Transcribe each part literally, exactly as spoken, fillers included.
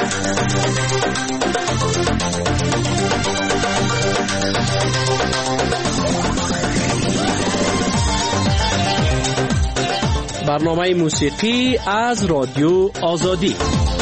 برنامه موسیقی از رادیو آزادی.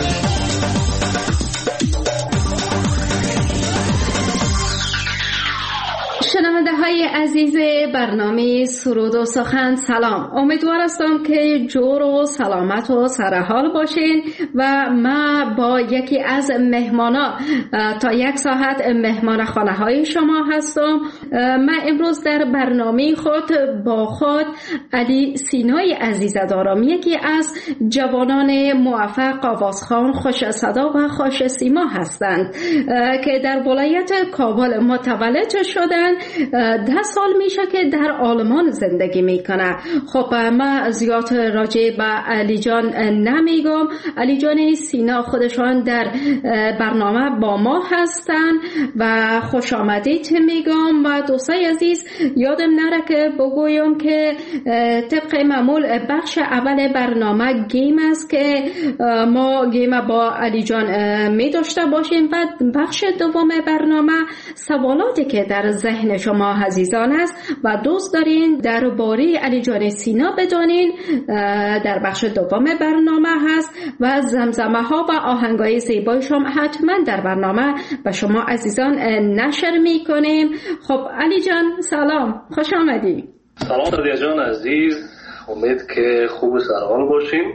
شنونده های عزیز برنامه سرود و سخن، سلام. امیدوار هستم که جور و سلامت و سرحال باشین و ما با یکی از مهمانا تا یک ساعت مهمان خانه های شما هستم. من امروز در برنامه خود با خود علی سینای عزیز دارم، یکی از جوانان موفق آوازخوان خوش صدا و خوش سیما هستند که در ولایت کابل متولد شدند. ده سال میشه که در آلمان زندگی میکنه. خب من زیاد راجع به علی جان نمیگم. علی جان سینا خودشان در برنامه با ما هستن و خوش آمدید میگم. و دوستای عزیز یادم نره که بگویم که طبق معمول بخش اول برنامه گیم است که ما گیم با علی جان می داشته باشیم و بخش دوم برنامه سوالاتی که در ذهن شما عزیزان است و دوست دارین درباره علی جان سینا بدانین در بخش دوم برنامه هست و زمزمه ها و آهنگای زیبای شما حتما در برنامه به شما عزیزان نشر می کنیم. خب علی جان سلام، خوش آمدی. سلام رادیا جان عزیز، امید که خوب و سرحال باشیم.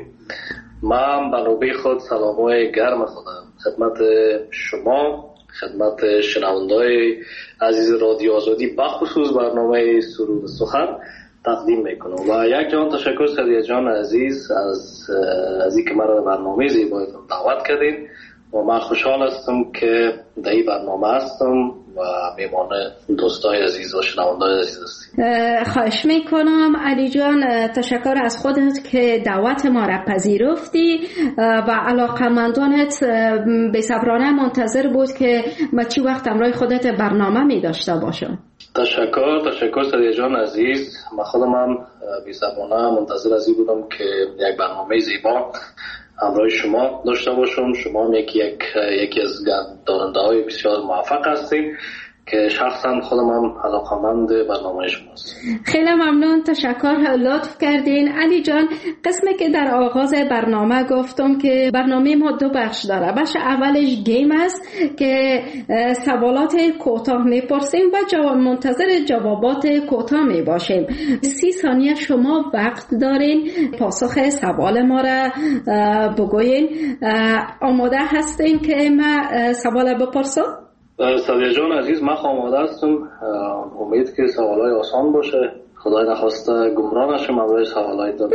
من به نوبه خود سلامای گرم خودم خدمت شما، خدمت شنونده‌های عزیز رادیو آزادی بخصوص برنامه سرود و سخن تقدیم میکنم و یک جان تشکر سریع جان عزیز از از اینکه مرا برنامه زیبایتون دعوت کردین و من خوشحال هستم که در این برنامه هستم و میمان دوستای عزیز و شنونده‌های عزیز هستیم. خواهش میکنم علی جان، تشکر از خودت که دعوت ما را پذیرفتی و علاقمندانت بی‌صبرانه منتظر بود که ما چی وقت همراه خودت برنامه می داشته باشم. تشکر تشکر سریع جان عزیز. من خودم هم بی‌صبرانه منتظر از این بودم که یک برنامه زیبا همراه شما داشته باشم. شما هم یکی یک یکی از دارنده‌های بسیار موفق هستید که شخصا خودم هم علاقه‌مند برنامه شماست. خیلی ممنون، تشکر لطف کردین. علی جان، قسمی که در آغاز برنامه گفتم که برنامه ما دو بخش داره. بخش اولش گیم است که سوالات کوتاه میپرسیم و جواب منتظر جوابات کوتاه میباشیم. سی ثانیه شما وقت دارین پاسخ سوال ما را بگوین. آماده هستین که من سوال بپرسم؟ سریع جان عزیز، من آماده هستم. امید که سوالای آسان باشه. خدای نخواسته گمراه نشم برای سوالای دارم.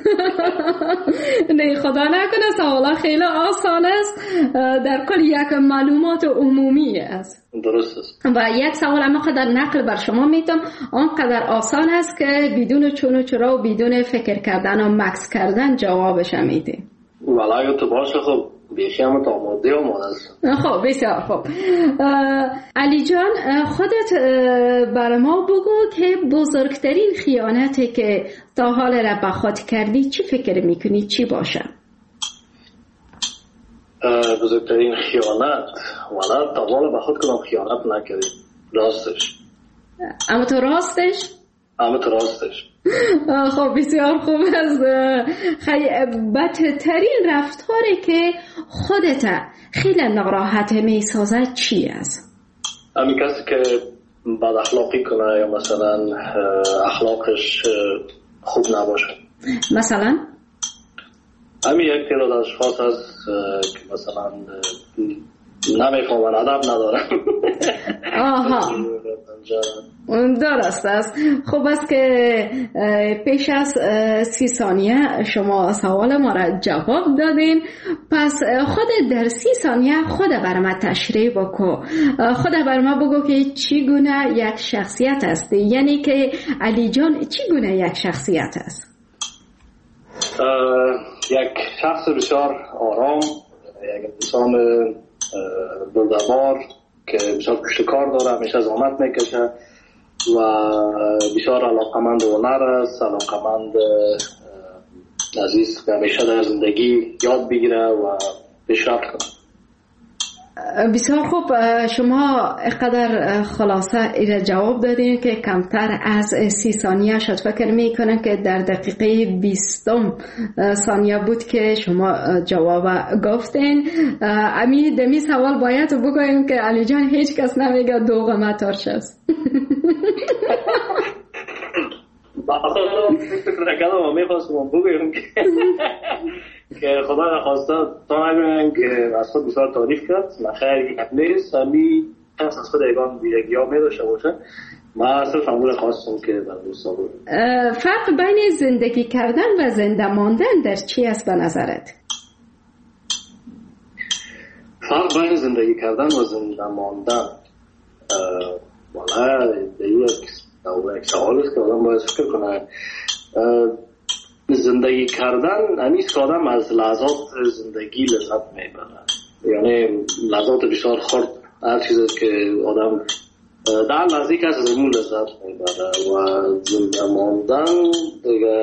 نه خدا نکنه، سوالا خیلی آسان است، در کل یک معلومات عمومی است. درست است. و یک سوال اما قدر نقل بر شما میتم آنقدر آسان است که بدون چون و چرا و بدون فکر کردن و مکس کردن جوابش میده. ولی تو باشه. خب بیشی همه تا آماده آماده است. خب بسیار خوب. علی جان، خودت برای ما بگو که بزرگترین خیانتی که تا حال را به خود کردی چی فکر میکنی چی باشه؟ بزرگترین خیانت والا تا حال به خود کنم خیانت نکردیم. راستش. اما تو راستش؟ اما تو راستش. خب بسیار خوب است. بدترین رفتاری که خودت خیلی ناراحت می سازد چی است؟ همین کسی که بد اخلاقی کنه یا مثلا اخلاقش خوب نباشه. مثلا؟ همین یک تعداد اشخاص هست که مثلا نمیفهمن، ادب ندارن. آها درست است. خوب است که پیش از سی ثانیه شما سوال ما را جواب دادین. پس خود در سی ثانیه خود بر ما تشریح بکو. خود بر ما بگو که چی گونه یک شخصیت است، یعنی که علی جان چی گونه یک شخصیت است؟ یک شخص بسیار آرام، یک انسان بردبار که بسیار پشت کار داره، همیشه زحمت میکشه و بسیار علاقمند هنر است، علاقمند عزیز که همیشه در زندگی یاد بگیره و پیشرفت کنه. بسیار خوب، شما اقدر خلاصه ایره جواب دادین که کمتر از سی ثانیه شد. فکر میکنم که در دقیقه بیستم ثانیه بود که شما جواب گفتین. امی دمی سوال باید بگویم که علی جان هیچ کس نمیگه دو قمت ترش است. باید فکر نکردم و میخواستم بگویم که خدا خواسته تا نگویم که از خود بسیار تعریف کرد. نخیر یک نیست، همی کس از خود ایگان ویرگی ها می داشته باشه. من صرف همون خواستم که در دوستا بود. فرق بین زندگی کردن و زنده ماندن در چی است به نظرت؟ فرق بین زندگی کردن و زنده ماندن والا یک سوال است که آدم باید فکر کنه. زندگی کردن همیست که آدم از لحظات زندگی لذت میبره، یعنی لحظات بسیار خرد، هر چیزی که آدم در لحظی که از زمون لذت میبره. و زنده ماندن دیگه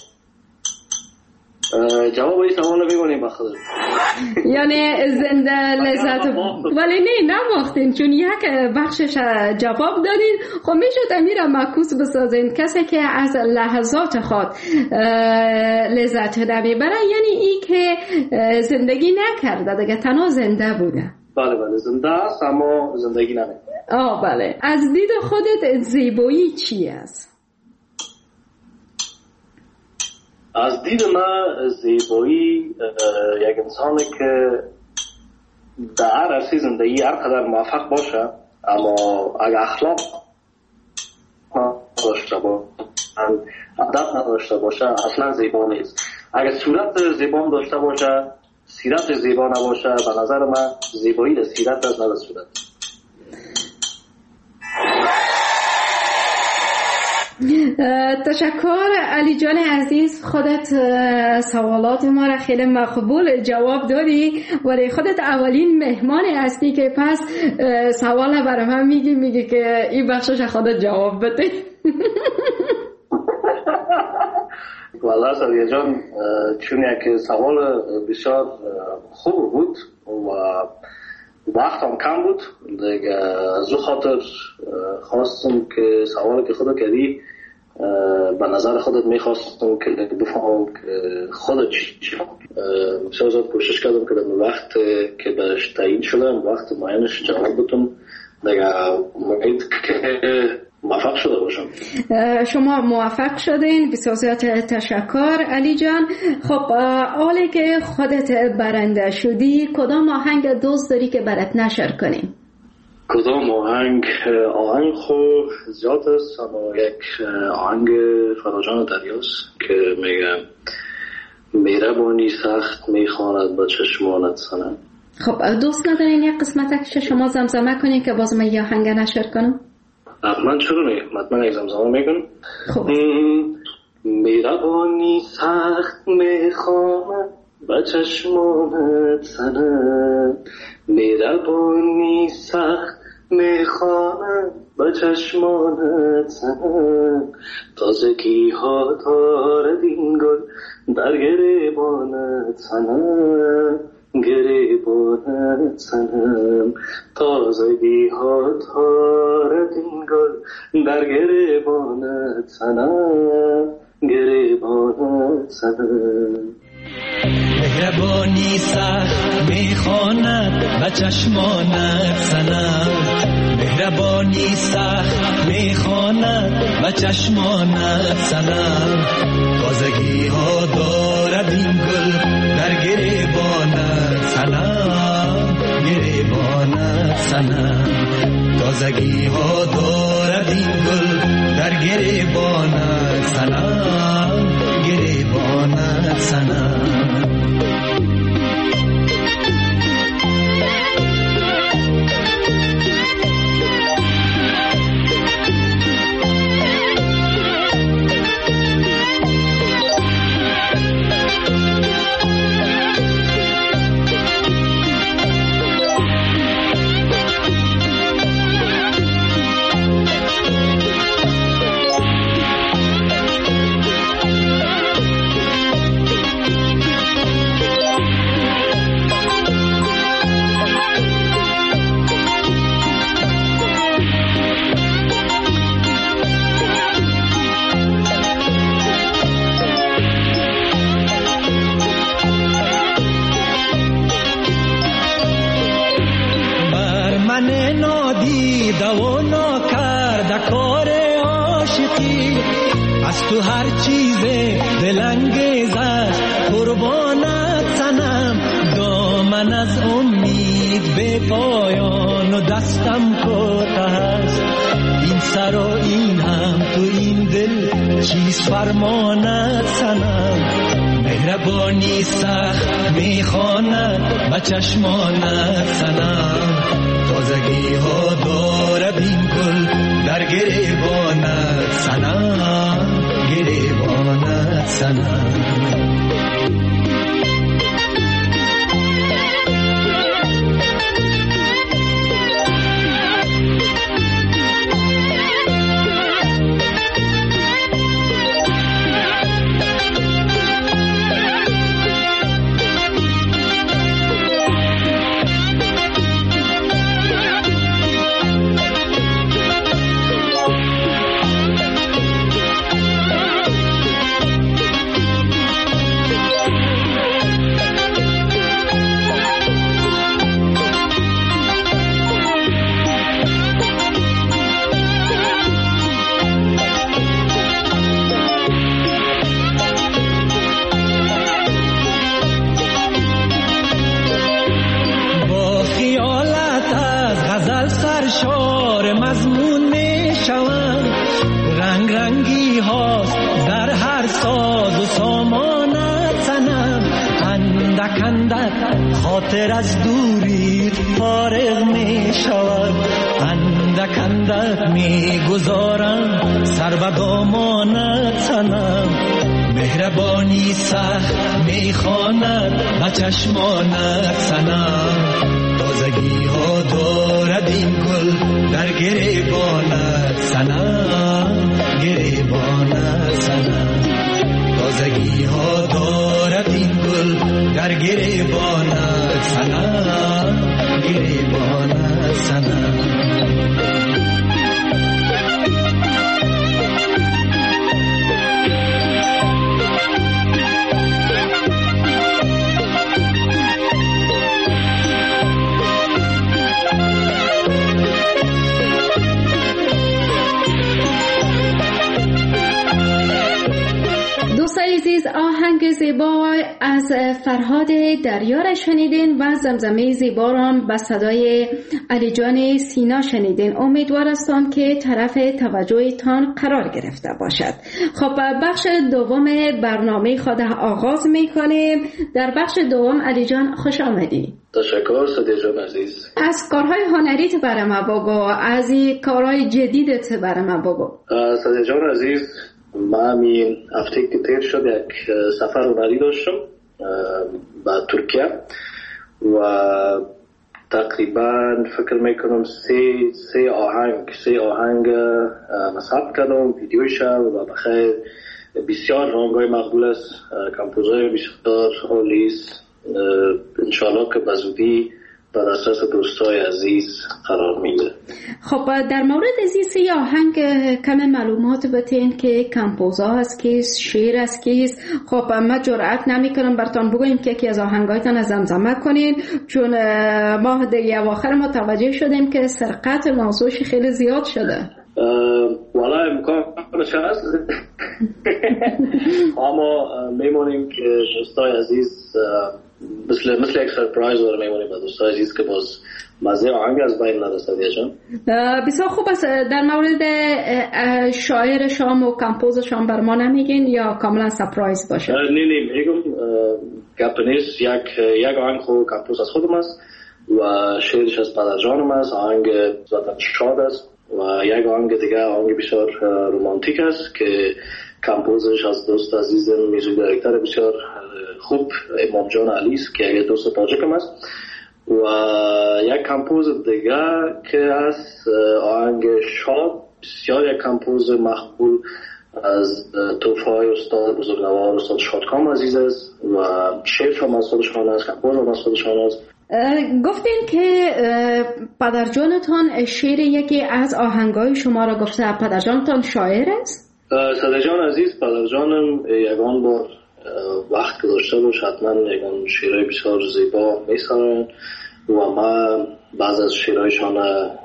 جواب این سوال رو بگونیم بخدر یعنی زنده لذت، ولی نه نماختین چون یک بخشش جواب دادین. خب میشد امیر معکوس بسازین کسی که از لحظات خود لذت نمیبره، یعنی ای که زندگی نکرده دیگه، تنها زنده بوده. بله بله زنده است اما زندگی نمیکنه. آه بله. از دید خودت زیبایی چی است؟ از دید من زیبایی یک انسانی که در هر عرصه زندگی هر قدر موفق باشه اما اگر اخلاق نداشته باشه، ادب نداشته باشه، اصلا زیبا نیست. اگر صورت زیبا داشته باشه، سیرت زیبا نباشه، به نظر من زیبایی در سیرت است نه در صورت. تشکر علی جان عزیز، خودت سوالات ما را خیلی مقبول جواب دادی، ولی خودت اولین مهمان هستی که پس سوال برای من میگی میگی که این بخشش خودت جواب بده. والله سریع جان، چون یک سوال بسیار خوب بود و وقت هم کم بود دیگه، از او خاطر خواستم که سوالی که خودت کردی به نظر خودت میخواستم که بفهمم که خودت چی بسیار کوشش کردم که در وقت که بهش تعیین شدم وقت معینش جواب بدم دیگه. امید که موفق شده باشم. شما موفق شدین، بسیار تشکر علی جان. خب حالی که خودت برنده شدی، کدام آهنگ دوست داری که برات نشر کنیم؟ کدام آهنگ؟ آهنگ خوب زیاد است اما یک آهنگ فراجان دریاست که میگه مهربانی سخت میخواند با چشمانت سنم. خب دوست ندارین یک قسمت شما زمزمه کنین که باز من یه آهنگ نشر کنم؟ من چرا نیم؟ من یک زمزمه میگم. خب مهربانی سخت میخواند با چشمانت سنم، مهربانی سخت میخواند با چشمانت سنم، تازگی ها دارد این گل در گریبانت سنم، گریبانت سنم، تازگی ها دارد این گل در گریبانت سنم، گریبانت سنم. مهربانی سخت میخواند و چشمانت سنم، مهربانی سخت میخواند و چشمانت سنم، تازگی ها دارد این گل در گریبانت سنم، گریبانت سنم، تازگی ها دارد این گل در گریبانت سنم، گریبانت سنم. نادیده و ناکرده کار عاشقی، از تو هر چیز دلانگیز است قربانت سنم. دامن از امید به پایان و دستم کوته است، این سر و این هم تو این دل چیز فرمانت سنم. مهربانی سخت میخواند و چشمانت سنم. تازگی ها دارد این گل در گریبانت سنم، گریبانت سنم. سرشار مضمون می شوند، رنگ رنگی هاست در هر ساز و سامانت سنم. اندک اندک خاطر از دوری فارغ می شود، اندک اندک می گذارم سر به دامانت سنم. مهربانی سخت می خواند و چشمانت سنم. تازگی ها دارد این گل در گریبانت سنم، گریبانت سنم. تازگی ها دارد این گل در گریبانت سنم، گریبانت سنم. عزیز، آهنگ زیبا از فرهاد دریا را شنیدین و زمزمه زیبا را به صدای علی جان سینا شنیدین. امیدوار هستم که طرف توجهتان قرار گرفته باشد. خب بخش دوم برنامه خود آغاز میکنیم. در بخش دوم علی جان خوش آمدی. تشکر صدیق جان عزیز. از کارهای هنریت برای ما بگو، از این کارهای جدیدت برای ما بگو. صدیق جان عزیز، من همین هفته که تیر شد یک سفر هنری داشتم به ترکیه و تقریبا فکر میکنم سه سه آهنگ سه آهنگ ثبت کردم، ویدیوش و بخیر بسیار آهنگای مقبول است، کمپوزای بسیار عالی است. انشالله که بزودی در دسترس دوستای عزیز قرار میده. خب در مورد از این آهنگ کم معلومات بتین که کمپوزا است کیست، شعر است کیست. خب ما جرأت نمیکنم براتون بگویم که یکی از آهنگایتان از زمزمه کنین، چون ما در اواخر متوجه شدیم که سرقت موضوعش خیلی زیاد شده. والا امکانش هست اما میمونیم که دوستای عزیز مثل مثل یک سرپرایز داره میمونیم به دوستای عزیز که باز مزه آهنگ از بین نرسد. جان بسیار خوب است. در مورد شاعر شام و کمپوز شام بر ما نمیگین یا کاملا سرپرایز باشه؟ نه نه میگم گپ نیست. یک یک آهنگ خود کمپوز از خودم است و شعرش از پدر جانم است. آهنگ ذاتاً شاد است و یک آهنگ دیگه آهنگ بسیار رومانتیک است که کمپوزش از دوست عزیزم میوزیک دایرکتور بسیار خوب امام جان علی است که یک دوست تاجیکم است و یک کمپوز دیگه که از آهنگ شاد بسیار یک کمپوز مقبول از توفای استاد بزرگوار استاد شادکام عزیز است و شعرش هم از خودشان است، کمپوز هم از خودشان است. گفتین که پدرجانتان شعر یکی از آهنگای شما را گفته. پدرجانتان شاعر است؟ صدیق جان عزیز، پدرجانم یگان بار وقت که داشته باش حتما یگان شعرهای بسیار زیبا میسرن و من بعض از شعرهایشان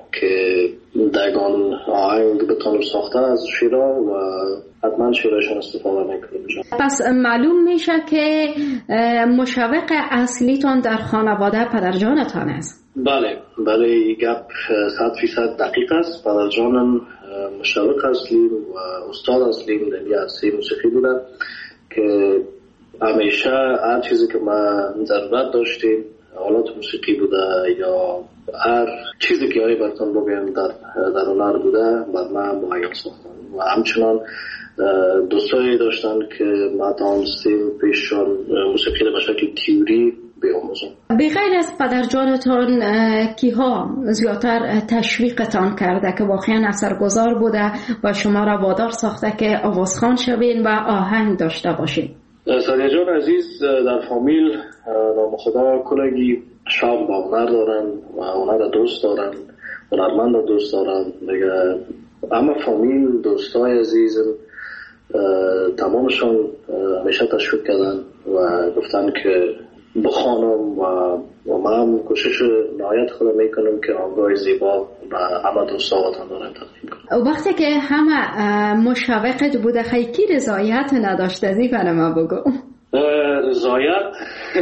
که دگان آهنگ بتانم ساخته از شیرا و حتما شیراشون استفاده میکنیم. پس معلوم میشه که مشوق اصلیتون در خانواده پدرجانتان است. بله بله، این گپ صد فیصد دقیق است. پدرجانم مشوق اصلی و استاد اصلی در عرصه موسیقی بوده که همیشه هر چیزی که ما ضرورت داشتیم، آلات موسیقی بوده یا هر چیزی که هایی براتون بگیم در در هنر بوده، بر من مهیا ساختن و همچنان دوستایی داشتن که ما تانستیم پیششان موسیقی به شکل تیوری بیاموزم. بغیر از پدرجانتان کیها زیادتر تشویقتان کرده که واقعا اثرگذار بوده و شما را وادار ساخته که آوازخوان شوین و آهنگ داشته باشین؟ سادیه جان عزیز در فامیل نام خدا کلگی شام با هنر دارن و هنر دوست دارن، هنرمند دوست دارن دیگه. اما فامیل دوستای عزیزم تمامشان همیشه تشویق کردن و گفتن که بخوانم و و من کوشش نهایت خودم میکنم که آنگاه زیبا و همه دوستاواتان دارم تقدیم کنم. وقتی که همه مشوقت بوده خیلی کی رضایت نداشته زی برای ما بگو؟ رضایت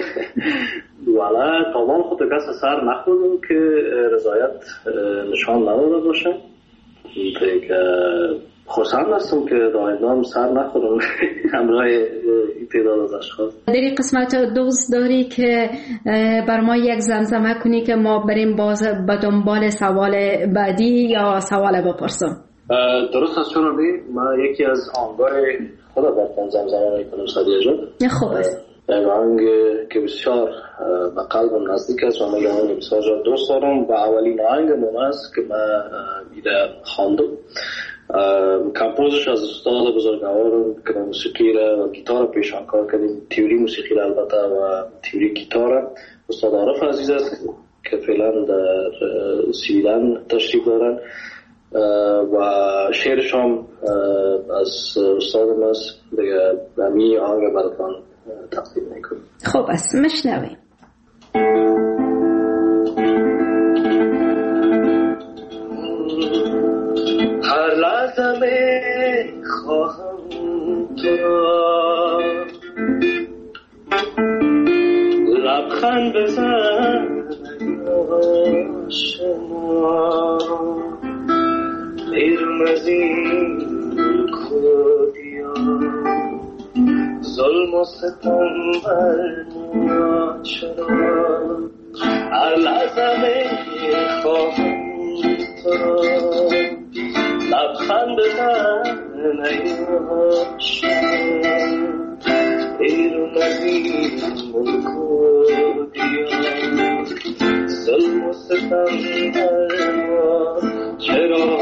والا تمام خود کس سر نخوردم که رضایت نشان نداده باشه. دیگه خوشحال هستم که دائما سر نخورم همراه این تعداد از اشخاص. در این قسمت دوست داری که بر ما یک زمزمه کنی که ما بریم باز به دنبال سوال بعدی یا سوال بپرسم؟ درست است چون من یکی از آهنگای خدا براتون زمزمه میکنم سادیه جان. خوب است. یک آهنگ که بسیار به قلبم نزدیک است و من این آهنگ بسیار دوست دارم و اولین آهنگ من است که من ایده خواندم. کمپوزش از استاد بزرگوارم که موسیقی را و گیتار پیشان کار کردیم، تیوری موسیقی را البته و تیوری گیتار، استاد عارف عزیز است که فعلا در سویدن تشریف دارن و شعرش هم از استادم است. دیگه همی آهنگ براتون تقدیم میکنم. خوب است، مشنویم. هر لحظه می خواهم تو را لبخند بزن آشنا، بیرون از این کودیا ظلم و ستم بر ما چرا. هر لحظه می خواهم تو را لبخند بزن نیاشم، بیرون از این ملک و دیار ظلم و ستم بر ما چرا.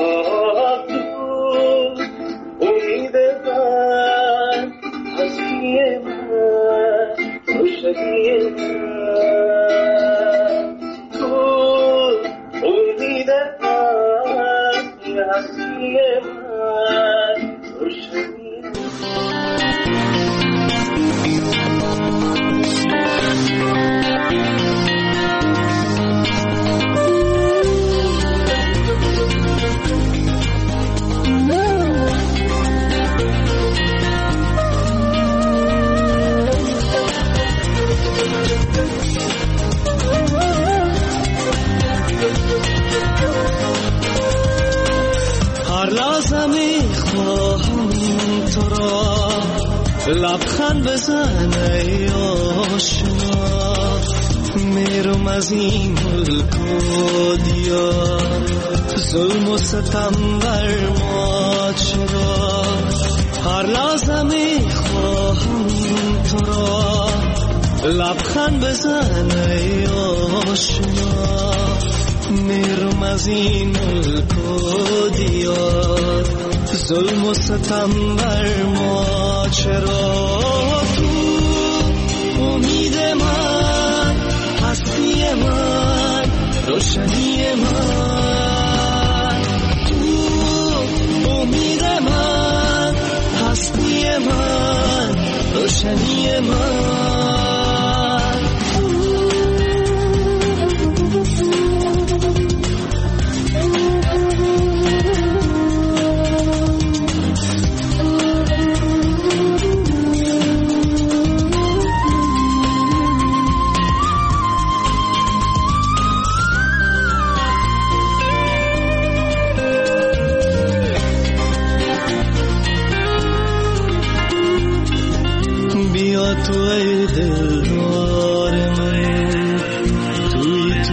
تو امید من هستی من روشنی من، تو امید من هستی من روشنی. لبخند بزن ای آشنا، میرم از این ملک و دیار ظلم و ستم بر ما چرا. هر لحظه میخواهم تو را لبخند بزن ای آشنا، میرم از این ملک و دیار ظلم و ستم بر ما چرا. تو امید من هستی من روشنی من، تو امید من هستی من روشنی من.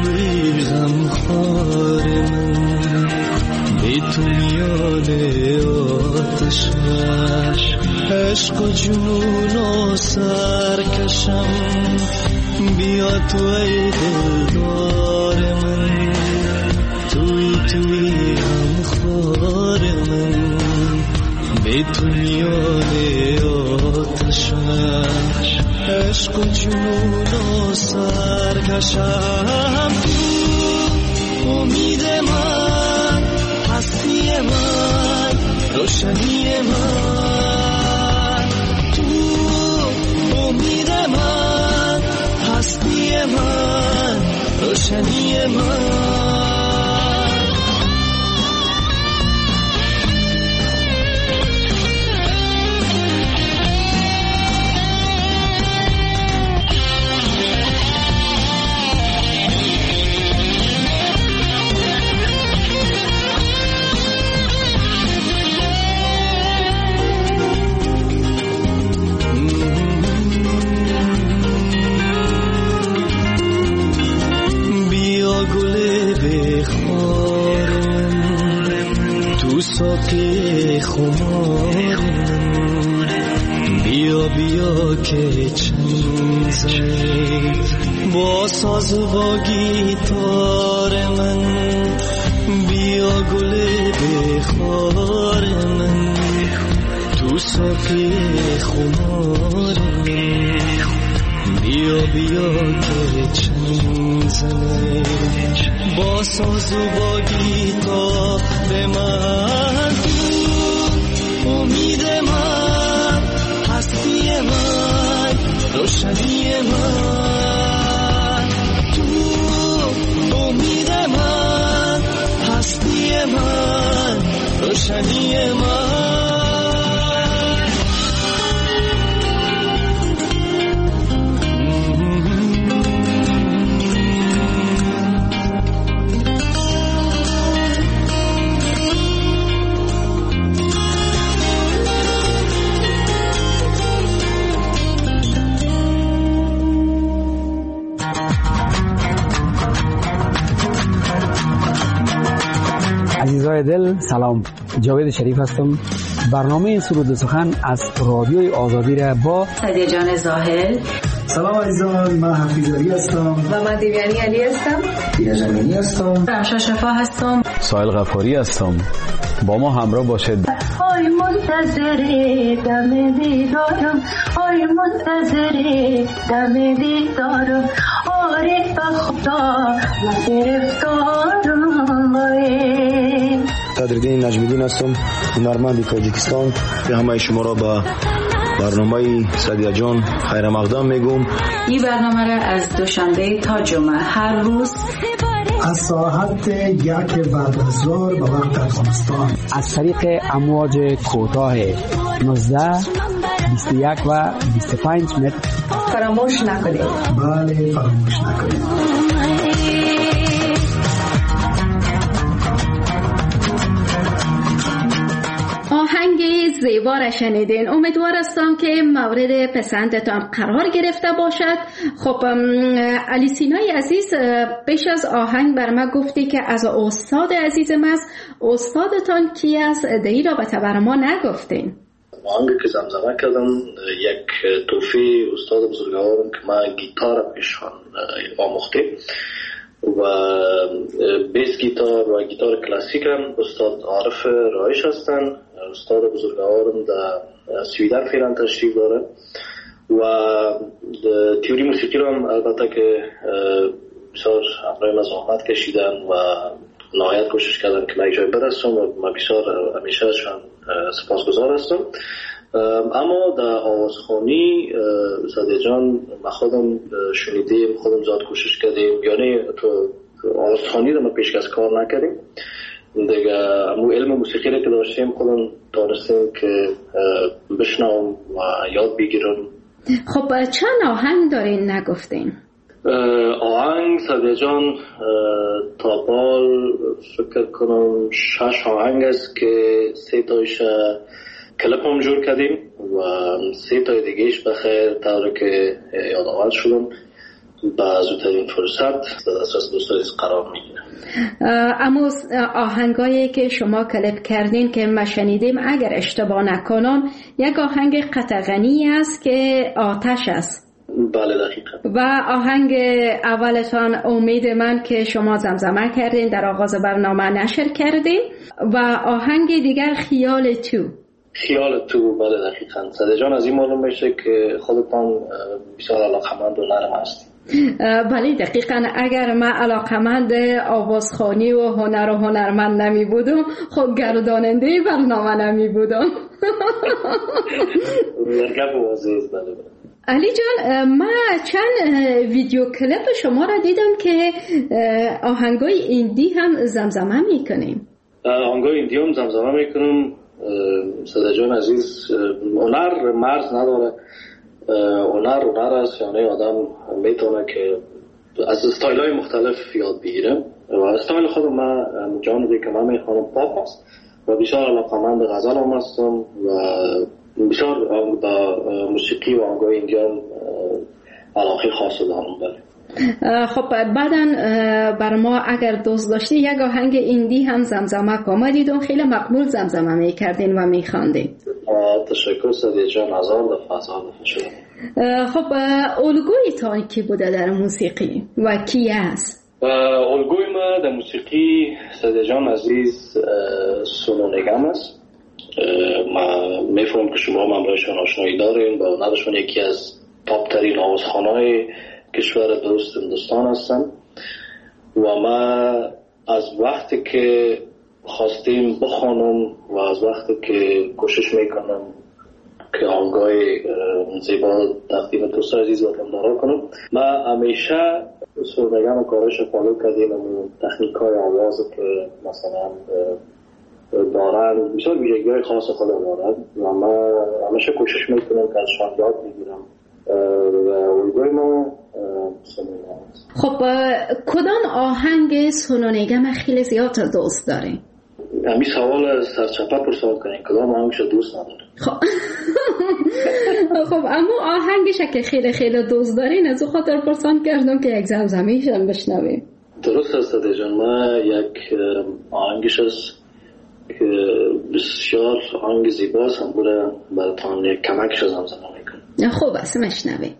توی غمخوار من، بی تو میان آتشش عشق و جنون و سرکشم. بیا تو ای دلدار من، توی توی غمخوار من، بی تو میان آتشش عشق و جنون و سرکشم. تو امید من، هستی من، روشنی من. تو امید من، هستی من، روشنی من. ساقی خمار من، بیا بیا که چنگ زنی با ساز و با گیتار من. بیا گل بخار من، تو ساقی خمار من، بیا بیا که چنگ زنی با ساز و با گیتار من. تو امید من، هستی من، روشنی من. تو امید من، هستی من، روشنی من. عزیزای دل سلام، جاوید شریف هستم. برنامه سرود و سخن از رادیوی آزادی را با سعدیه جان زاهد. سلام عزیزان، من حفیظ علی هستم و من دیویانی علی هستم. دینا جمینی هستم. رمشا شفا هستم. سایل غفاری هستم. با ما همراه باشید. آی منتظر دم دیدارم، آی منتظر دم دیدارم، آره بخدا گرفتارم. صدرالدین نجمیدین هستم، هنرمند تاجیکستان. همه شما را به برنامه سعدیه جان خیر مقدم میگم. این برنامه را از دوشنبه تا جمعه هر روز از ساعت یک بعد از ظهر به وقت افغانستان از طریق امواج کوتاه نوزده، بیست و یک و بیست و پنج متر فراموش نکنید. بله فراموش نکنید. آهنگ زیبا را شنیدین. امیدوار هستم که مورد پسندتان قرار گرفته باشد. خب علی سینای عزیز، پیش از آهنگ بر ما گفتی که از استاد عزیزم است. استادتان کی است؟ دی را به بر ما نگفتین. آهنگی که زمزمه کردم یک توفیق استاد بزرگوارم که ما گیتار پیشان آموخته و بیس گیتار و گیتار کلاسیک هم استاد عارف رایش هستن. استاد بزرگوارم در سویدن فعلا تشریف داره و تئوری موسیقی رو هم البته که بسیار همراه ما زحمت کشیدن و نهایت کوشش کردن که من یک جای برسم و من بسیار همیشه ازشان سپاسگزار هستم. اما در آوازخوانی سعدیه جان ما خودم شنیدیم، خودم زیاد کوشش کردیم، یعنی تو آوازخوانی رو ما پیشکش کار نکردیم دیگه. امو علم موسیقی رو که داشتیم خودم دانستیم که بشنوم و یاد بگیرم. خب چند آهنگ دارین نگفتین؟ آهنگ سعدیه جان تا بال فکر کنم شش آهنگ است که سه تایش کلپ هم جور کردیم و سه تای دیگهش بخیر طوری که یادآور شدم با زودترین فرصت در دسترس دوستان قرار میگیره. اما آهنگایی که شما کلیپ کردین که ما شنیدیم اگر اشتباه نکنم یک آهنگ قطغنی است که آتش است. بله دقیقا. و آهنگ اولتان امید من که شما زمزمه کردین در آغاز برنامه نشر کردین و آهنگ دیگر خیال تو. خیال تو بله دقیقا. صدیق جان از این معلوم میشه که خودتان بسیار علاقمند و نرم هستید. بله دقیقا. اگر من علاقمند آوازخوانی و هنر و هنرمند نمی بودم خب گرداننده برنامه نمی بودم. مرگب و عزیز. بله علی جان، من چند ویدیو کلیپ شما را دیدم که آهنگای ایندی هم زمزمه میکنیم. آهنگای ایندی هم زمزمه میکنم. صدیق جان عزیز، هنر مرز نداره. هنر هنر است، یعنی آدم میتونه که از استایل های مختلف یاد بگیره و استایل خودم من جانبی که من میخوانم پاپ است و بسیار علاقمند غزل هم هستم و بسیار با موسیقی و آهنگای ایندیان علاقه خاص دارم. بله. خب بعداً بر ما اگر دوست داشتی یک آهنگ ایندی هم زمزمه کن. دیدم خیلی مقبول زمزمه میکردین و میخواندین. تشکر صدیق جان، هزار دفعه هزار دفعه شده. خب الگویتان کی بوده در موسیقی و کی است؟ الگوی ما در موسیقی صدیق جان عزیز سونو نگم است. ما میفهمم که شما هم همراهشان آشنایی دارین با هنرشون یکی از پاپ ترین آوازخوان‌های کشور دوست هندوستان هستن و ما از وقتی که خواستیم بخوانم و از وقتی که کوشش میکنم که آهنگای زیبا تقدیم دوست عزیز وطنداران کنم، ما همیشه سرنگم و کارش فالو کردیم و تکنیک های آواز که مثلا دارن بسیار ویژگی های خاص خود دارن و ما همیشه کوشش میکنم که ازشان یاد بگیرم و الگوی ما سونونگم است. خب کدام آهنگ سونونگم خیلی زیاد دوست دارین؟ همین سوال سرچپه پرسان کنین کدام آهنگش دوست نداره. خب خب اما آهنگش که خیلی خیلی دوست دارین از خاطر پرسان کردم که یک زمزمه‌ایش هم بشنویم. درست است صدیق جان، ما یک آهنگش است که بسیار آهنگ زیباست، هم بوده براتان یک کمکش زمزمه میکنم. خوب است میشنویم.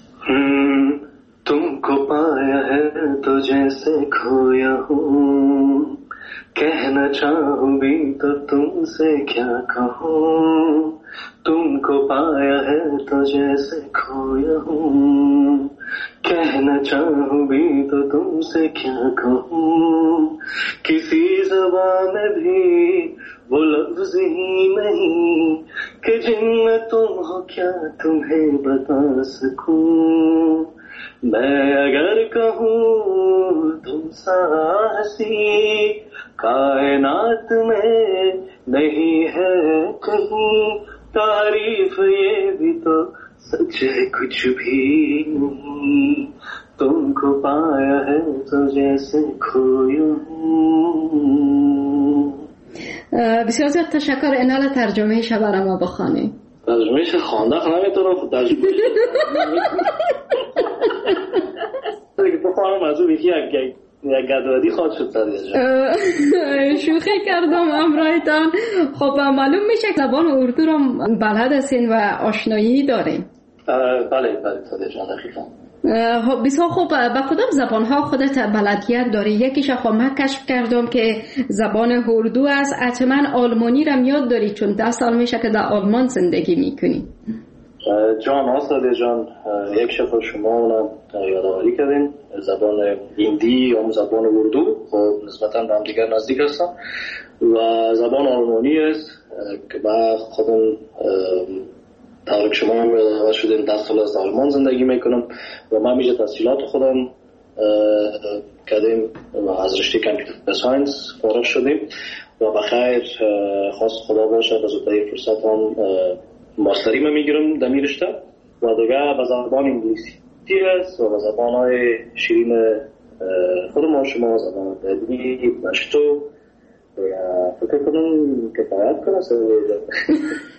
तुमको पाया है तो जैसे खोया हूँ, कहना चाहूँ भी तो तुमसे क्या कहूँ. तुमको पाया है तो जैसे खोया हूँ, कहना चाहूँ भी तो तुमसे क्या कहूँ. किसी ज़बान में भी वो लफ्ज़ ही नहीं कि जिनमें तुम हो क्या तुम्हें बता सकूं. मैं अगर कहूँ तुम सा हंसी कायनात में नहीं है कहीं, तारीफ ये भी तो सच है कुछ भी नहीं. तुमको पाया है तो जैसे खोया हूँ. بسیار زیاد تشکر. اینال ترجمه شب برای ما بخوانی. ترجمه ش خوانده نمیتونم خود ترجمه دیگه بخوانم از اون یکی یک گدوادی خواهد شد صدیق جان. شوخی کردم امرایتان. خب معلوم میشه که زبان اردو رو بلد هستین و آشنایی دارین. بله بله صدیق جان دقیقا. بسیار خوب. با کدام زبان ها خودت بلدیت داری؟ یکیش خب من کشف کردم که زبان اردو است. حتما آلمانی رو یاد داری چون ده سال میشه که در آلمان زندگی میکنی. جان آساده جان، یک شفا شما اونم یادآوری کردین. زبان هندی یا زبان اردو خب نسبتا به هم دیگر نزدیک هستن و زبان آلمانی است که با خودم طور که شما هم یادآور شدین ده سال از آلمان زندگی میکنم و من میشه تحصیلات خودم کردیم و از رشته کامپیوتر ساینس فارغ شدیم و بخیر خواست خدا باشه به زودترین فرصت هم ماستری من میگیرم در این رشته و دیگه به زبان انگلیسی هست و به زبانهای شیرین خود ما شما زبان دادی پشتو فکر کنم کفایت کنه.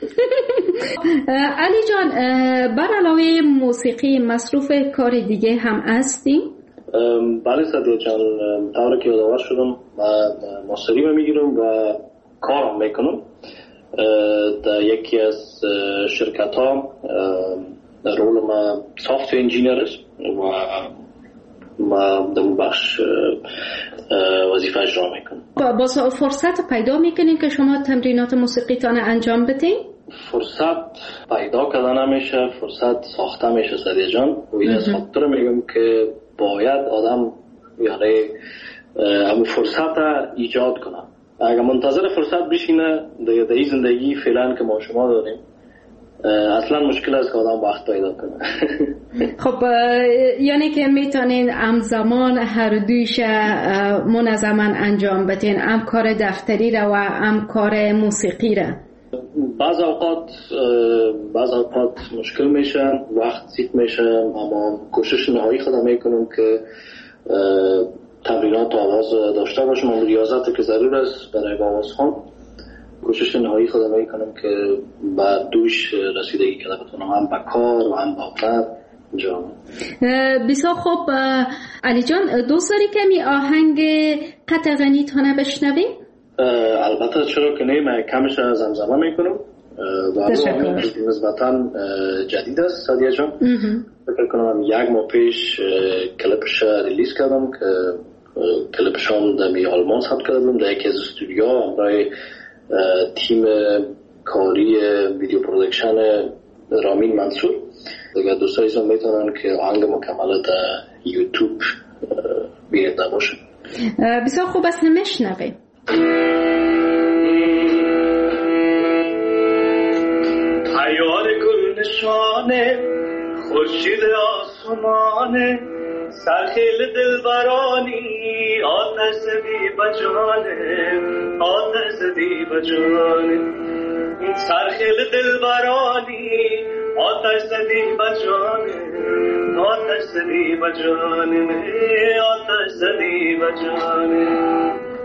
علی جان، بر علاوه موسیقی مصروف کار دیگه هم هستی؟ بله سعدیه جان، طوری که یادآور شدم من ماستری میگیرم و کارم میکنم در یکی از شرکت ها. رول ما سافت‌ویر انجینیر است و ما در اون بخش وظیفه اجرا میکنم. با فرصت پیدا میکنین که شما تمرینات موسیقیتان انجام بدین؟ فرصت پیدا کردن نمیشه، فرصت ساخته میشه سعدیه جان. و این از خاطر میگم که باید آدم یعنی همون فرصت ایجاد کنه. اگر منتظر فرصت بشینه در این زندگی فعلا که ما شما داریم اصلا مشکل است که آدم وقت پیدا کنه. خب یعنی که میتونین همزمان هر دویش منظما انجام بدین، هم کار دفتری را و هم کار موسیقی را؟ بعض اوقات بعض اوقات مشکل میشه، وقت زیاد میشه، اما کوشش نهایی خودم میکنم که تمرینات آواز داشته باشم. اما ریاضت که ضرور است برای آواز خوان کوشش نهایی خودم میکنم که بعد دوش رسیدگی کنم بتونم هم با کار و هم با هنر انجام. بسیار خوب. علی جان، دوست داری کمی آهنگ قطع غنی تانه بشنویم؟ البته چرا که نه، من کمش زمزمه میکنم و نسبتا جدید است سعدیه جان. فکر کنم یک ماه پیش کلیپش ریلیز کردم که کلیپشان در می آلمان ثبت کردم در یکی از استودیوها برای تیم کاری ویدیو پرودکشن رامین منصور. دیگه دوستای ایشون میتونن که آهنگ مکمل در یوتیوب بیننده باشن. بسیار خوب است، نمیشنویم. تیار گل نشانه خورشید آسمانه سرخیل دلبرانی آتش زدی بجانه آتش زدی بجانه سرخیل دلبرانی آتش زدی بجانه آتش زدی بجانه آتش زدی بجانه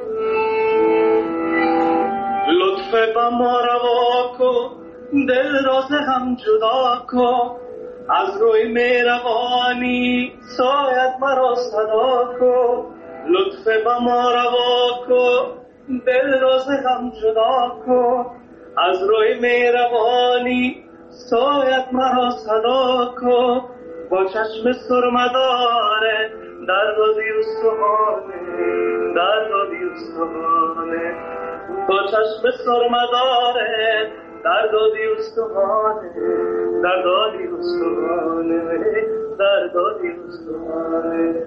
لطف با ما روا کن دل راز هم جدا کن از روی مهربانی سایت مرا صدا کن لطف با ما روا کن دل راز هم جدا کن از روی مهربانی سایت مرا صدا کن با چشم سرمداره در دادی استخانه در دادی استخانه با چشم سرمداره در دادی استخانه در دادی استخانه در دادی استخانه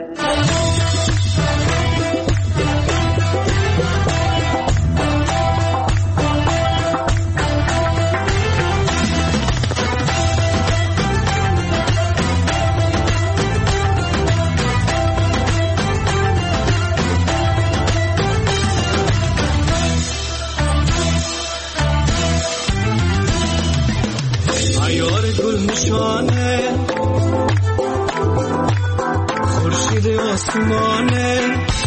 نشانه خورشید آسمانه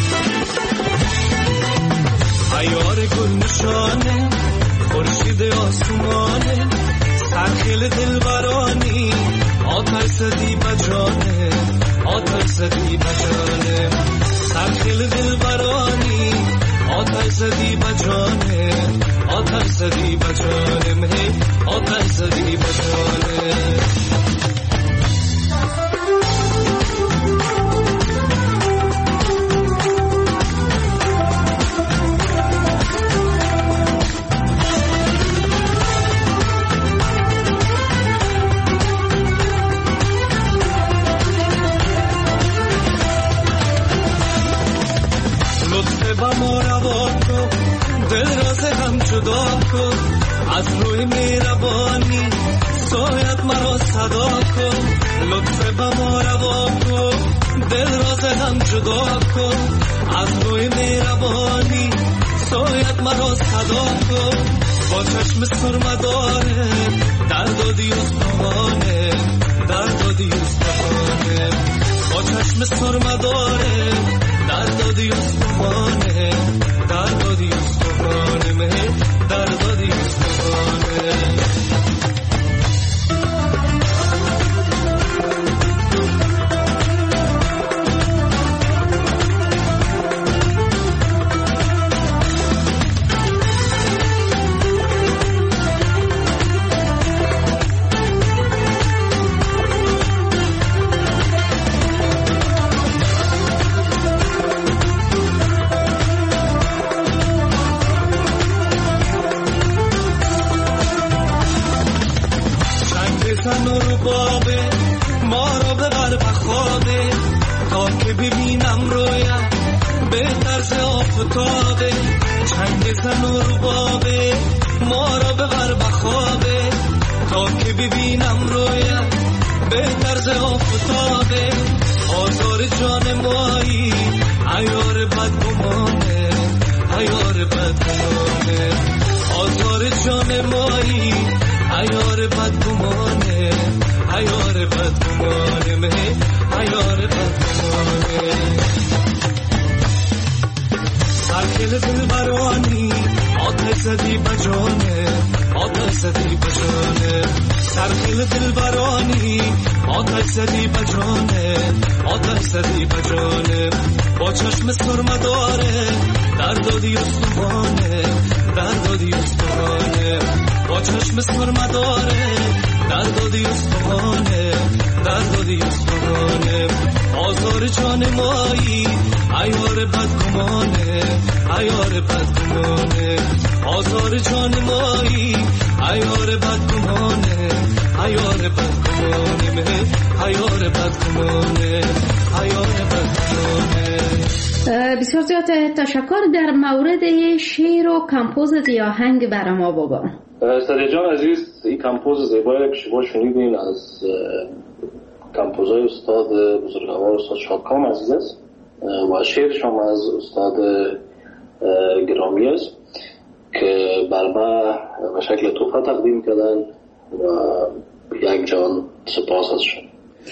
عیار گل نشانه خورشید آسمانه سرخیل دلبرانی آتش زدی بجانه آتش زدی بجانه سرخیل دلبرانی آتش زدی بجانه آتش زدی بجانه مهی آتش زدی بجانه لطف با ما روا کن دل راز هم جدا کن از روی مهربانی سایت مرا صدا کن لطف با ما روا کن دل راز هم جدا کن از روی مهربانی سایت مرا صدا کن با چشم سرمداره در دادی استخانه در دادی استخانه با چشم سرمداره در دادی استخانه در دادی استخانه مه در دادی استخانه آفتابه، چنگ زن و ربابه، ما را ببر بخوابه تا که ببینم رویت به طرز آفتابه. آزار جان مایی عیار بدگمانه، عیار بدگمانه، آزار جان مایی عیار بدگمانه، عیار بدگمانه، مه عیار بدگمانه. سرکل دلبرانی آتش زدی بجانه، آتش زدی بجانه، سرکل دلبرانی آتش زدی بجانه، آتش زدی بجانه. با چشم سرمه داره در دادی استوانه، در دادی استوانه، با چشم سرمه داره در دادی استوانه، در دادی استوانه. آزار جان مایی عیار بدگمانه، عیار بدگمانه، آزار جان مایی عیار بدگمانه، عیار بدگمانه، عیار بدگمانه، عیار بدگمانه. بسیار زیاد تشکر. در مورد شعر و کمپوز آهنگ برای ما بگو. سریع جان عزیز، این کمپوز زیبایی که شما شنیدین از کمپوزای استاد بزرگوار استاد شادکام عزیز است و شعرش هم از استاد گرامی است که بر ما به شکل تحفه تقدیم کردن و یک جان سپاس ازشون.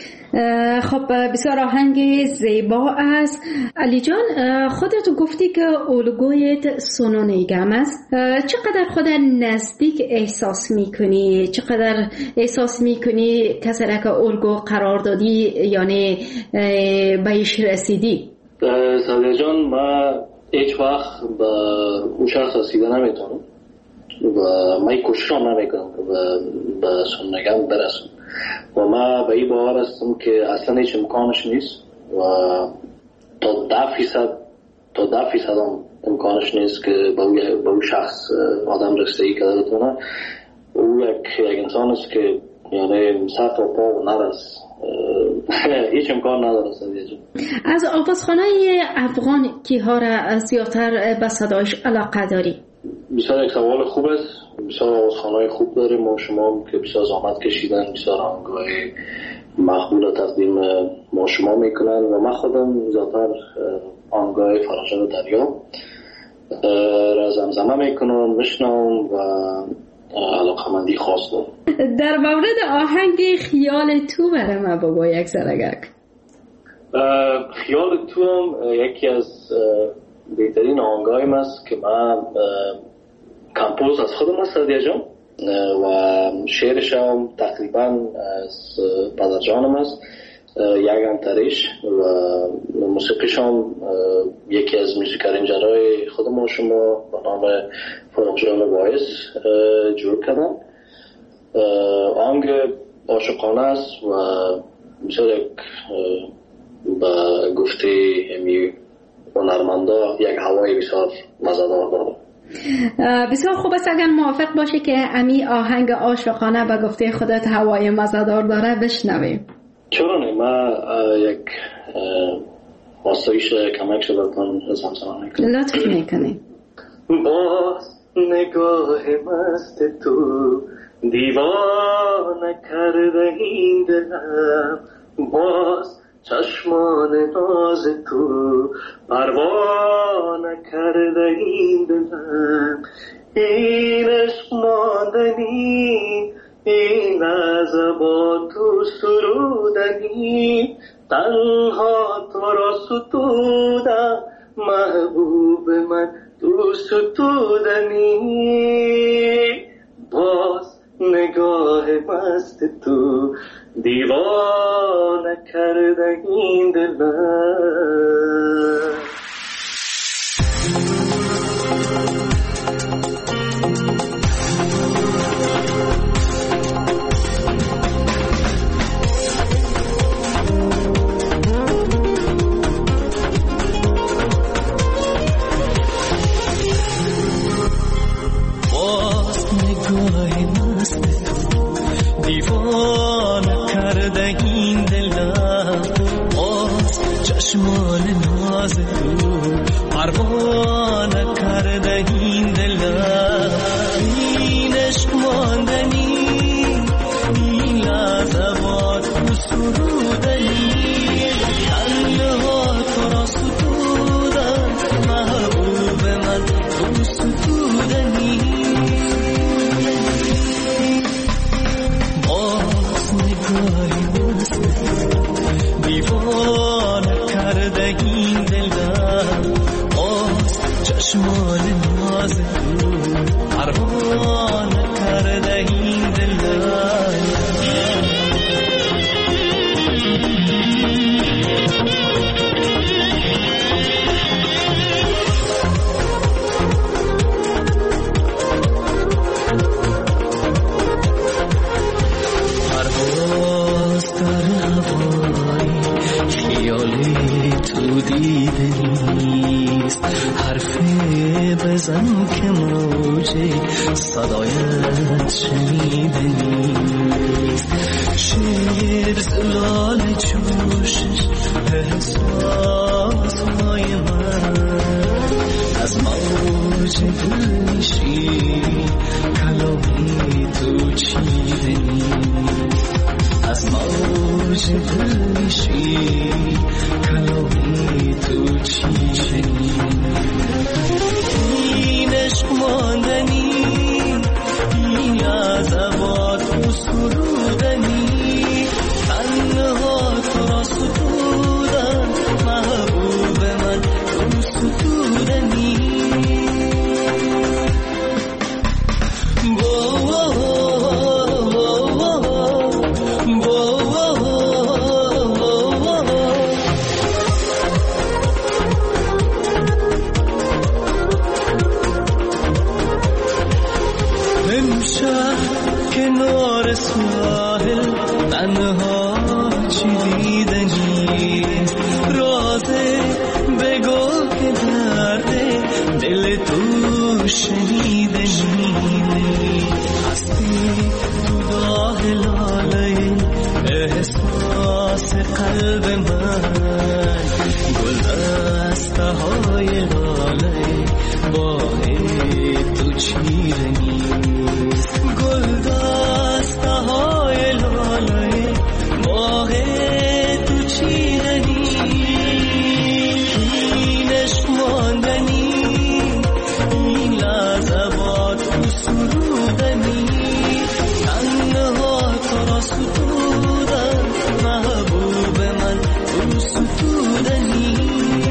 خب بسیار آهنگ زیبا است. علی جان، خودت گفتی که الگویت سونو نیگم است. چقدر خودت نزدیک احساس میکنی؟ چقدر احساس میکنی کسی را که الگو قرار دادی یعنی بهش رسیدی؟ سادیا جان، من هیچ وقت به اون شخص رسیده نمیتونم و من کوششم نمیکنم که به سونو نیگم برسم و من به این باور هستم که اصلا هیچ امکانش نیست و تا ده فیصد تا ده فیصد هم امکانش نیست که به اون شخص آدم رسیدگی کرده بتونه. او یک انسان است که یعنی سر تا پا و نرس، هیچ امکان نداره. از آوازخانه افغان کیها را زیادتر به صدایش علاقه داری؟ بسیار یک سوال خوب است. بسیار آوازخانه‌های خوب داریم ما شما که بسیار زحمت کشیدن، بسیار آهنگ‌های مقبول تقدیم ما شما میکنن و من خودم زیادتر آهنگ‌های فراشان دریا را زمزمه میکنم، میشنوم و علاقه‌مندی خاص دارم. در مورد آهنگ خیال تو برای من بگو یک ذره. خیال تو هم یکی از بهترین آهنگایم است که من کمپوز از خودم است سادیا جان و شعرش هم تقریبا از پدر جانم است، یک انتریش و موسیقیش هم یکی از موسیقارنجرهای خود ما شما به نام فاروق جان وایس جور کردن. آهنگ عاشقانه است و بسیار یک به گفته امی هنرمندا یک هوای بسیار مزه‌دار داره. بسیار خوب است اگر موافق باشی که امی آهنگ عاشقانه به گفته خودت هوای مزه‌دار داره بشنویم. چرا نه؟ من یک آسایش کمک شدتان زمزمه میکنم. لطف میکنی. باز نگاه مست تو دیوانه کرده این دلم، باز چشمان ناز تو پروانه کرده این دلم. این عشق ماندنی، این از با تو سرودنی، تنها تو را ستودم محبوب من تو ستودنی. باز نگاه مست تو دیوانه کرده این دلم. پروا نکرده این دلم، این عشق ماندنی، این لحظات تو سرودنی، تنها تو را ستودن محبوب من تو ستودنی. باز نگاهی مست دیوانه کرده این دلم، باز چشمان ناز پروانه کرده این دلم. پرواز در هوای خیالی تو دیده نیست، حرفی بزن که موجه صدایت شنیده نیست. شیر زلال جوشش احساس های من، از موج دل میشی کلامی تو چیده نیست، از موج دل میشی کلامی تو چیده نیست. این عشق ماندنی، این لحظات تو سرودنی، تنها تو را ستودن محبوب من تو ستودنی. کنار ساحل تنها چی دیده نیست، رازه بگو که درده دل تو شنیده نیست. هستی تو داغ لاله احساس قلب من، گل دسته های لاله باه تو چیده نیست، گل دسته های لاله باه تو چیده نیست. این عشق ماندنی، این لحظات تو سرودنی، تنها تو را ستودن محبوب من تو ستودنی.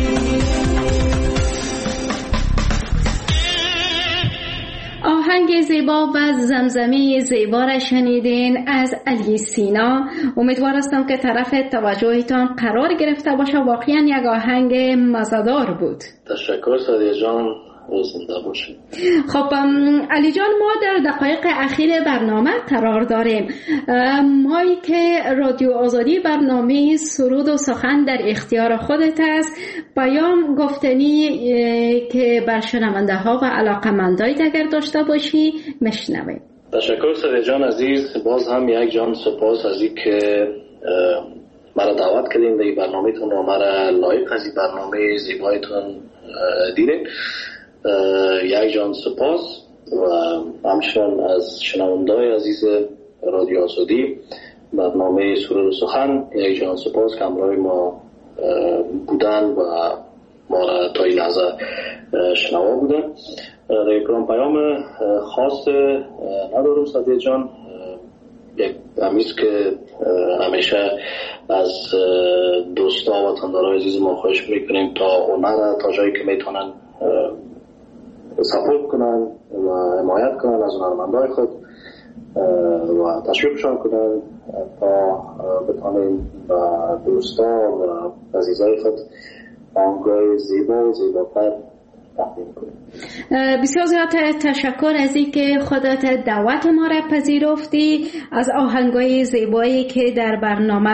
آهنگ زیبا و زمزمه زیبا را شنیدین از علی سینا. امیدوار هستم که طرف توجهتان قرار گرفته باشه. واقعا یک آهنگ مزه‌دار بود. تشکر سادیا جان، زنده باشید. خب علی جان، ما در دقایق اخیر برنامه قرار داریم. مایی که رادیو آزادی برنامه سرود و سخن در اختیار خودت است، پیام گفتنی که بر شنونده ها و علاقمندای اگر داشته باشی مشنویم. تشکر سادیا جان عزیز، باز هم یک جان سپاس از این که مرا دعوت کردین به این برنامه‌تون و مرا لایق از این برنامه زیبایتون دیدین. یک جان سپاس و همچنان از شنونده‌های عزیز رادیو آزادی برنامه سرود و سخن یک جان سپاس که همراه ما بودن و ما را تا این لحظه شنوا بودن. در کلام پیام خاص ندارم سادیا جان، یک همیست که همیشه از دوستا و وطندارای عزیز ما خواهش میکنیم تا هنر تا جایی که میتونن سپورت کنن و حمایت کنن از هنرمندای خود و تشویقشان کنن تا بتونیم و دوستا و عزیزای خود آهنگای زیبا و زیباتر تقدیم کنیم. بسیار زیاد تشکر از این که خودت دعوت ما را پذیرفتی، از آهنگای زیبایی که در برنامه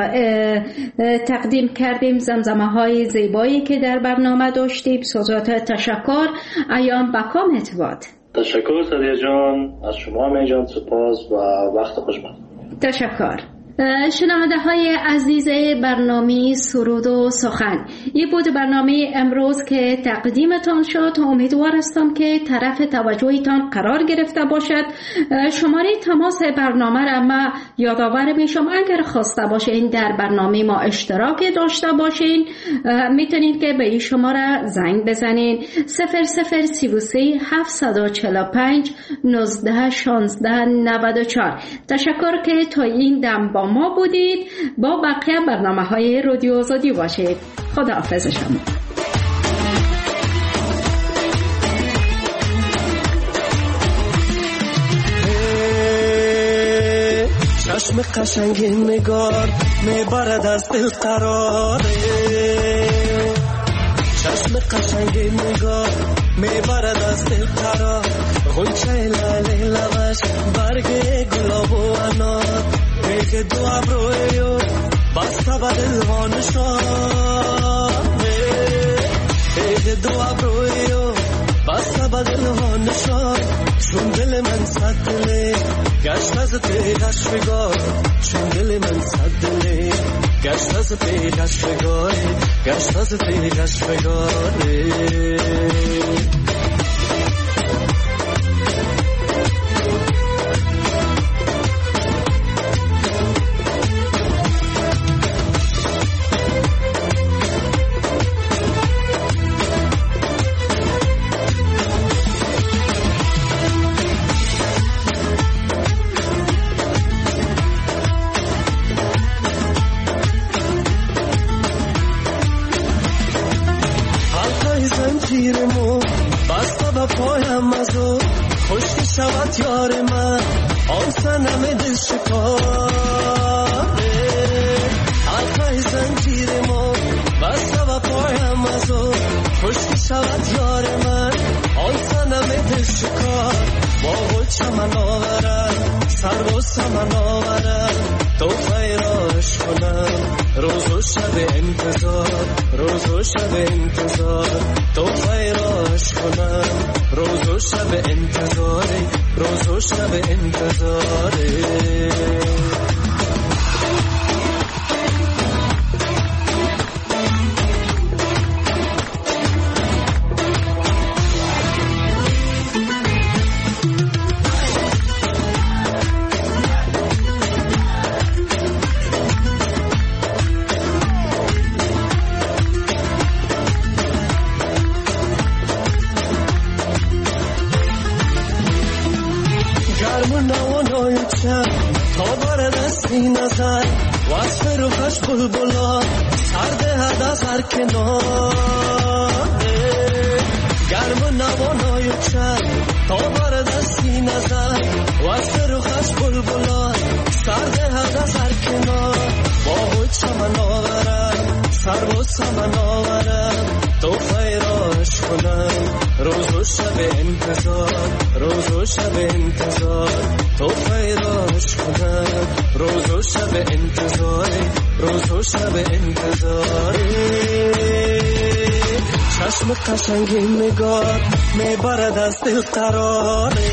تقدیم کردیم، زمزمه های زیبایی که در برنامه داشتیم. بسیار زیاد تشکر. ایام بکام اتباد. تشکر سادیا جان، از شما می جان سپاس و وقت خوش بخیر. تشکر. شنونده های عزیز برنامه سرود و سخن، این بود برنامه امروز که تقدیمتان شد. امیدوار هستم که طرف توجهتان قرار گرفته باشد. شماره تماس برنامه را ما یادآور میشم، اگر خواسته باشین در برنامه ما اشتراک داشته باشین میتونید که به این شماره زنگ بزنین صفر صفر سی و سه هفتصد و چهل و پنج نوزده شانزده نود و چهار. تشکر که تا این دم با ما بودید. با بقیه برنامه های رادیو آزادی باشید. خداحافظ شما. چشم قشنگ نگار میبرد از دل قراره، چشم قشنگ نگار میبرد از دل قرار، غنچه لاله لبش برگ گلاب و انار، ریخ دو ابرویو بسته به دل ها نشانه، ریخ دو ابرویو بسته به دل ها نشان، چون دل من صد دله گشت از پیغش بگار، چون دل من صد دله گشت از پیغش بگار، گشت از پیغش بگاره. پایم از او خشک شود یار من، آن سنم دل شکاره، حلقه زنجیر ما بسته و پایم از او خشک شود یار من، آن سنم دل شکار، با گل چمن آورد سر و سمن آورد، تو خیراش کنم روز و شب انتظار، روز و شب انتظار، تو خیراش کنم روز و شب انتظاره، روز و شب انتظاره. نظر واسه رو خوش بلبلا سرده هد از هر کناره، گرم و نوانای چند تا بار دستی نظر واسه رو خوش بلبلا سرده هد از هر کنار، با خود چمن آورم سر و سمن آورم، تو خیراش کنم روز و شب انتظار، روز و شب انتظار، تو خیراش کنم روز و شب انتظاره، روز و شب انتظاره. چشم قشنگ نگار میبرد از دل قراره،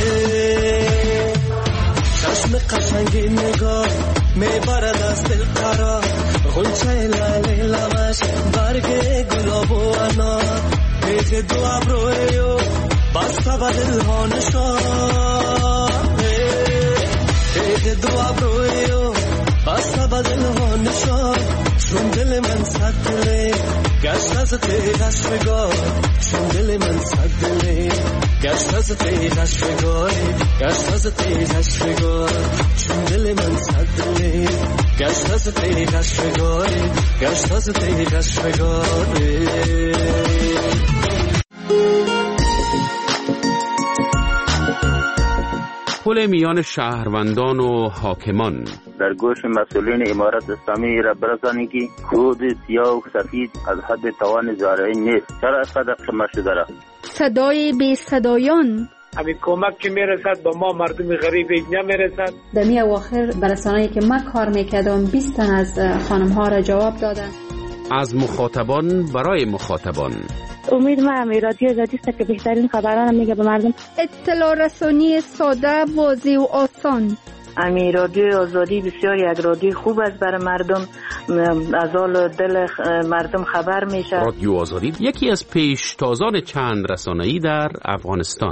چشم قشنگ نگار میبرد از دل قرار، غنچه لاله لبش برگ گلاب و انار، ریخ دو ابرویو بسته به دل ها نشانه، ریخ دو ابرویو بسته به دل ها نشان، چون دل من صد دله گشت از پیغش بگار، چون دل من صد دله گشت از پیغش بگار، گشت از پیغش بگار، چون دل من صد دله گشت از پیغش بگار، گشت از پیغش بگار. پل میان شهروندان و حاکمان در گوش مسئولین امارت اسلامی را برسانید که خود سیاه و سفید از حد توان زارعی نیست، چرا صدق شما شده را صدای بی صدایان همین کمک که میرسد با ما مردم غریب نمیرسد. در می اواخر برسانه‌ای که من کار میکردم بیست تن از خانم ها را جواب دادن. از مخاطبان برای مخاطبان امید من رادیو آزادی است که بهترین خبران میگه به مردم. اطلاع رسانی ساده، واضح و آسان. امی رادیوی آزادی بسیار یک رادیوی خوب است برای مردم، از حال دل مردم خبر میشه. رادیو آزادی یکی از پیشتازان چند رسانه‌ای در افغانستان.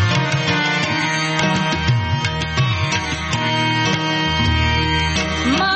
My